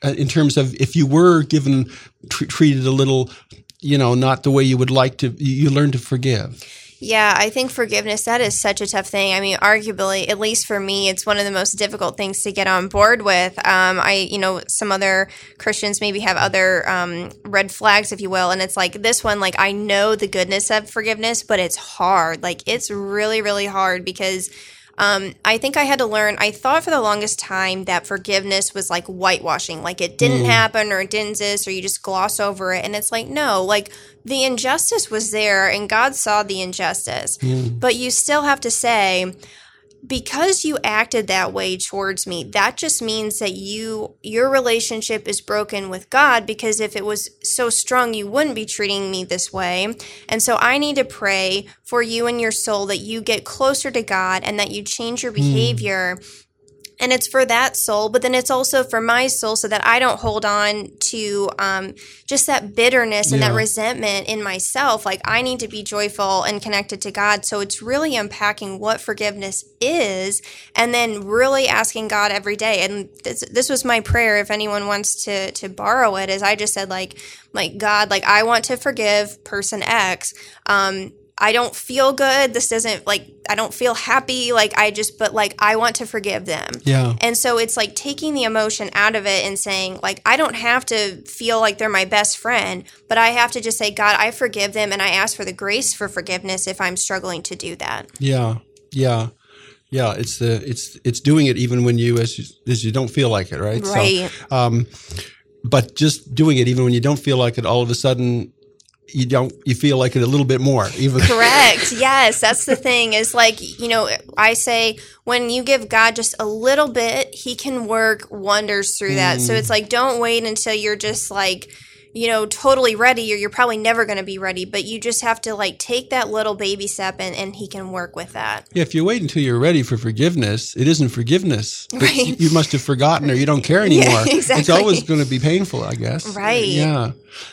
if you were given treated a little, not the way you would like to, you learn to forgive. Yeah, I think forgiveness, that is such a tough thing. I mean, arguably, at least for me, it's one of the most difficult things to get on board with. Some other Christians maybe have other red flags, if you will. And it's like this one, like, I know the goodness of forgiveness, but it's hard. Like, it's really, really hard because I think I had to learn, I thought for the longest time that forgiveness was like whitewashing, like it didn't happen or it didn't exist or you just gloss over it. And it's like, no, like the injustice was there and God saw the injustice. But you still have to say, because you acted that way towards me, that just means that your relationship is broken with God, because if it was so strong, you wouldn't be treating me this way. And so I need to pray for you and your soul that you get closer to God and that you change your behavior. And it's for that soul, but then it's also for my soul so that I don't hold on to just that bitterness and that resentment in myself. Like, I need to be joyful and connected to God. So it's really unpacking what forgiveness is and then really asking God every day. And this was my prayer, if anyone wants to borrow it, is I just said, like God, like, I want to forgive person X. I don't feel good. This doesn't, like, I don't feel happy. Like, but like, I want to forgive them. Yeah. And so it's like taking the emotion out of it and saying, like, I don't have to feel like they're my best friend, but I have to just say, God, I forgive them. And I ask for the grace for forgiveness if I'm struggling to do that. Yeah. Yeah. Yeah. It's doing it even when as you don't feel like it. Right. Right. So, but just doing it even when you don't feel like it, all of a sudden, you feel like it a little bit more even. Correct. Yes. That's the thing is, like, I say when you give God just a little bit, he can work wonders through that. So it's like, don't wait until you're just like, totally ready, or you're probably never going to be ready, but you just have to like take that little baby step and he can work with that. Yeah, if you wait until you're ready for forgiveness, it isn't forgiveness. Right. You must have forgotten or you don't care anymore. Yeah, exactly. It's always going to be painful, I guess. Right. Yeah.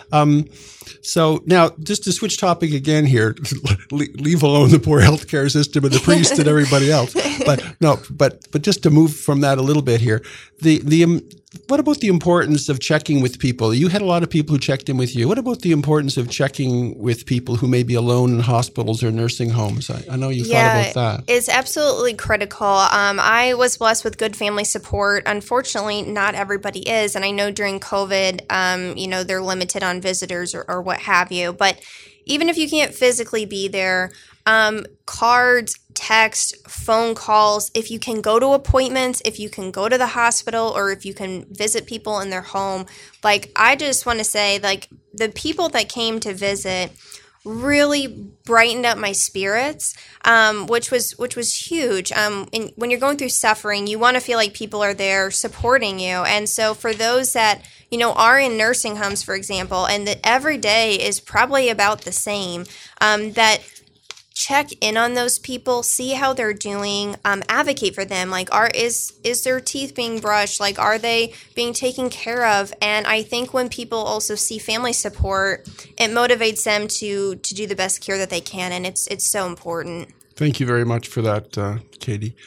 So now, just to switch topic again here, leave alone the poor healthcare system and the priest and everybody else. But just to move from that a little bit here, what about the importance of checking with people? You had a lot of people who checked in with you. What about the importance of checking with people who may be alone in hospitals or nursing homes? I know you thought about that. It's absolutely critical. I was blessed with good family support. Unfortunately, not everybody is. And I know during COVID, they're limited on visitors or what have you. But even if you can't physically be there, cards, text, phone calls, if you can go to appointments, if you can go to the hospital, or if you can visit people in their home, like, I just want to say, like, the people that came to visit really brightened up my spirits, which was huge. And when you're going through suffering, you want to feel like people are there supporting you. And so for those that, are in nursing homes, for example, and that every day is probably about the same, that check in on those people, see how they're doing, advocate for them. Like, is their teeth being brushed? Like, are they being taken care of? And I think when people also see family support, it motivates them to do the best care that they can. And it's so important. Thank you very much for that, Katie.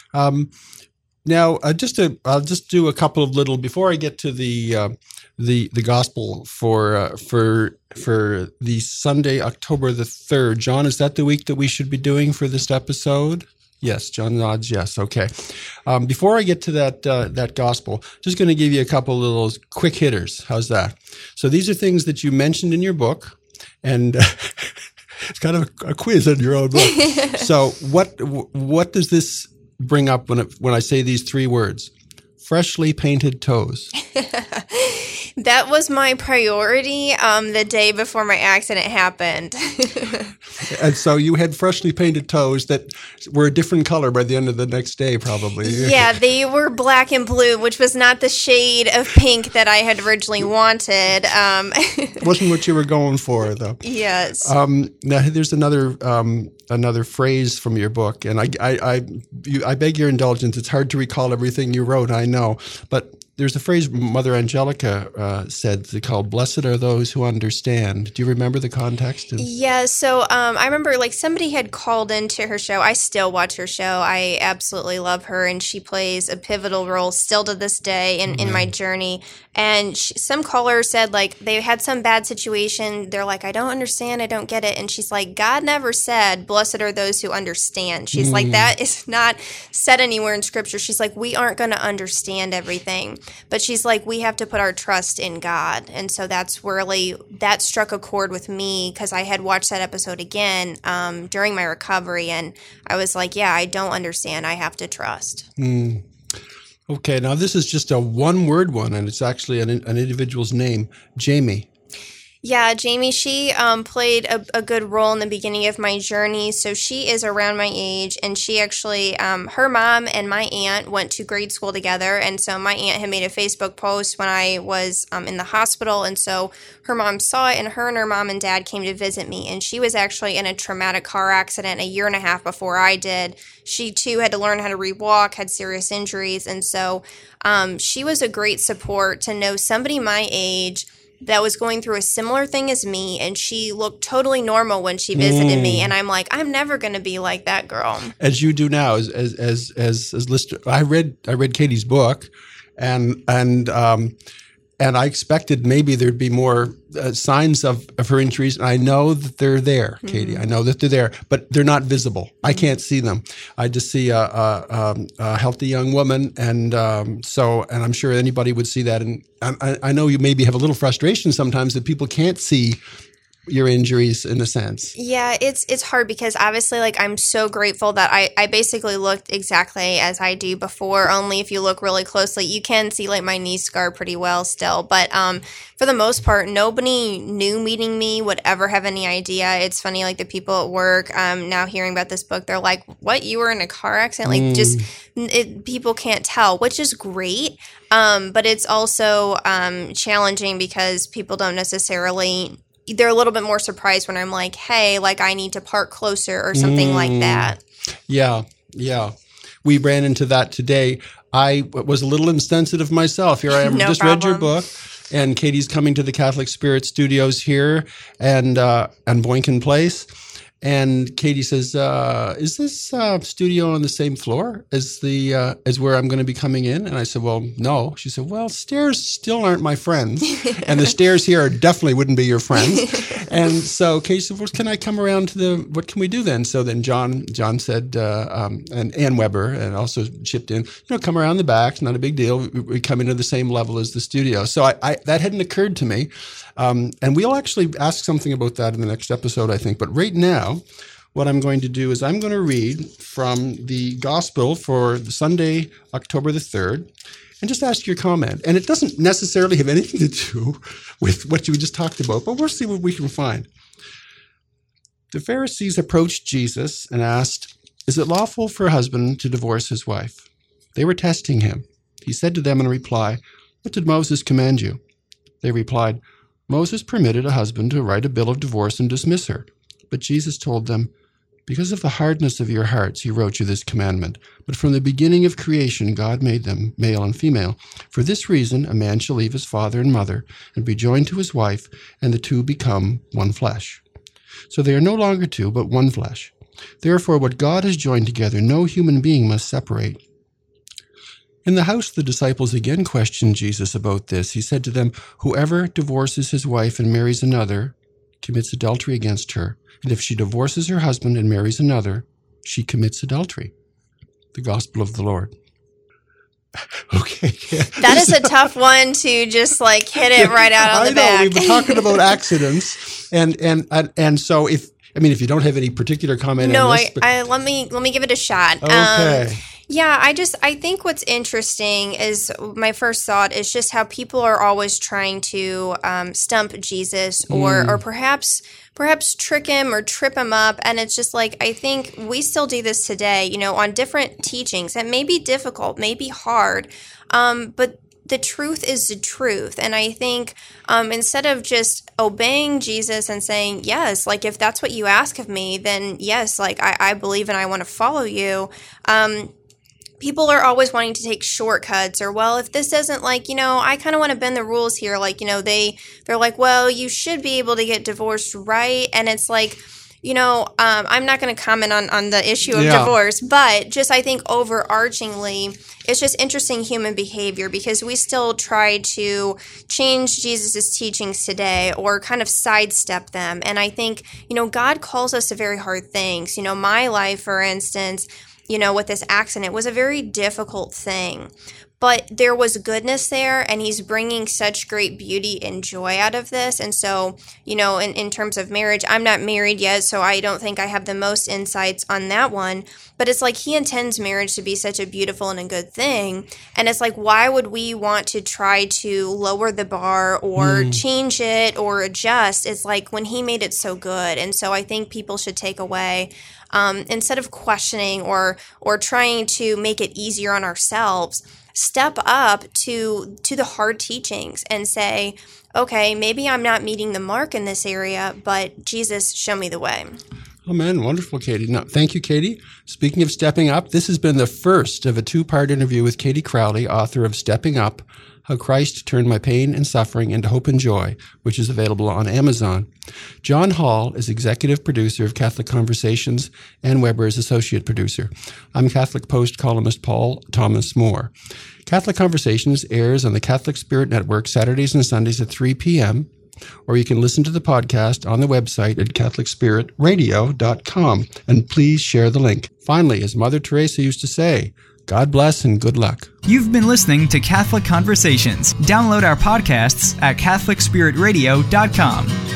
Now, I'll just do a couple of little, before I get to the gospel for the Sunday, October the 3rd. John, is that the week that we should be doing for this episode? Yes, John nods yes. Okay. Before I get to that gospel, just going to give you a couple of little quick hitters. How's that? So these are things that you mentioned in your book, and it's kind of a quiz on your own book. So what does this bring up when I say these three words? Freshly painted toes. That was my priority the day before my accident happened. And so you had freshly painted toes that were a different color by the end of the next day, probably. Yeah, they were black and blue, which was not the shade of pink that I had originally wanted. Wasn't what you were going for, though. Yes. Now, there's another phrase from your book, and I beg your indulgence. It's hard to recall everything you wrote, I know, but there's a phrase Mother Angelica said called "Blessed are those who understand." Do you remember the context? Yeah, so I remember somebody had called into her show. I still watch her show. I absolutely love her, and she plays a pivotal role still to this day in my journey. And some caller said they had some bad situation. They're like, I don't understand. I don't get it. And she's like, God never said, blessed are those who understand. She's like, that is not said anywhere in Scripture. She's like, we aren't going to understand everything. But she's like, we have to put our trust in God. And so that struck a chord with me because I had watched that episode again during my recovery. And I was like, yeah, I don't understand. I have to trust. Okay, now this is just a one-word one, and it's actually an individual's name, Jamie. Yeah, Jamie, she played a good role in the beginning of my journey. So she is around my age, and she actually, her mom and my aunt went to grade school together. And so my aunt had made a Facebook post when I was in the hospital. And so her mom saw it, and her mom and dad came to visit me. And she was actually in a traumatic car accident 1.5 years before I did. She, too, had to learn how to rewalk, had serious injuries. And so she was a great support to know somebody my age that was going through a similar thing as me, and she looked totally normal when she visited me, and I'm like, I'm never going to be like that girl. As you do now, as listener, I read Katie's book, and I expected maybe there'd be more signs of her injuries, and I know that they're there, Katie. I know that they're there, but they're not visible. I can't see them. I just see a healthy young woman, and I'm sure anybody would see that. And I know you maybe have a little frustration sometimes that people can't see your injuries in a sense. Yeah, it's hard because obviously I'm so grateful that I basically looked exactly as I do before, only if you look really closely you can see my knee scar pretty well still, but for the most part nobody new meeting me would ever have any idea. It's funny, the people at work now hearing about this book, they're like, what, you were in a car accident? People can't tell, which is great, but it's also challenging because people don't necessarily, they're a little bit more surprised when I'm like, hey, I need to park closer or something like that. Yeah. We ran into that today. I was a little insensitive myself. Here I am, read your book, and Katie's coming to the Catholic Spirit Studios here and Boynton Place. And Katie says, is this studio on the same floor as where I'm going to be coming in? And I said, well, no. She said, well, stairs still aren't my friends. And the stairs here definitely wouldn't be your friends. And so Katie said, well, can I come around to what can we do then? So then John said, and Ann Weber, and also chipped in, come around the back. It's not a big deal. We come into the same level as the studio. So I that hadn't occurred to me. And we'll actually ask something about that in the next episode, I think. But right now, what I'm going to do is I'm going to read from the Gospel for Sunday, October the 3rd, and just ask your comment. And it doesn't necessarily have anything to do with what you just talked about, but we'll see what we can find. The Pharisees approached Jesus and asked, is it lawful for a husband to divorce his wife? They were testing him. He said to them in reply, what did Moses command you? They replied, Moses permitted a husband to write a bill of divorce and dismiss her. But Jesus told them, because of the hardness of your hearts, he wrote you this commandment. But from the beginning of creation, God made them male and female. For this reason, a man shall leave his father and mother and be joined to his wife, and the two become one flesh. So they are no longer two, but one flesh. Therefore, what God has joined together, no human being must separate. In the house, the disciples again questioned Jesus about this. He said to them, whoever divorces his wife and marries another commits adultery against her. And if she divorces her husband and marries another, she commits adultery. The Gospel of the Lord. Okay. Yeah. That is a tough one to just hit it right out on the back. We've been talking about accidents. And so if you don't have any particular comment on this. No, let me give it a shot. Okay. Yeah, I think what's interesting is my first thought is just how people are always trying to stump Jesus or perhaps trick him or trip him up. And it's just like, I think we still do this today, on different teachings that may be difficult, may be hard, but the truth is the truth. And I think instead of just obeying Jesus and saying, yes, like if that's what you ask of me, then yes, like I believe and I want to follow you. People are always wanting to take shortcuts or, well, if this isn't like, I kind of want to bend the rules here. Like, they're like, well, you should be able to get divorced, right? And it's like, I'm not going to comment on the issue of divorce, but just I think overarchingly, it's just interesting human behavior because we still try to change Jesus's teachings today or kind of sidestep them. And I think, God calls us to very hard things. My life, for instance, with this accident was a very difficult thing, but there was goodness there and he's bringing such great beauty and joy out of this. And so, in terms of marriage, I'm not married yet, so I don't think I have the most insights on that one, but it's like he intends marriage to be such a beautiful and a good thing. And it's like, why would we want to try to lower the bar or change it or adjust? It's like when he made it so good. And so I think people should take away instead of questioning or trying to make it easier on ourselves, step up to the hard teachings and say, okay, maybe I'm not meeting the mark in this area, but Jesus, show me the way. Oh, man, wonderful, Katie. Now, thank you, Katie. Speaking of stepping up, this has been the first of a 2-part interview with Katie Crowley, author of Stepping Up, How Christ Turned My Pain and Suffering into Hope and Joy, which is available on Amazon. John Hall is executive producer of Catholic Conversations, and Weber is associate producer. I'm Catholic Post columnist Paul Thomas Moore. Catholic Conversations airs on the Catholic Spirit Network Saturdays and Sundays at 3 p.m., or you can listen to the podcast on the website at CatholicSpiritRadio.com. And please share the link. Finally, as Mother Teresa used to say, God bless and good luck. You've been listening to Catholic Conversations. Download our podcasts at CatholicSpiritRadio.com.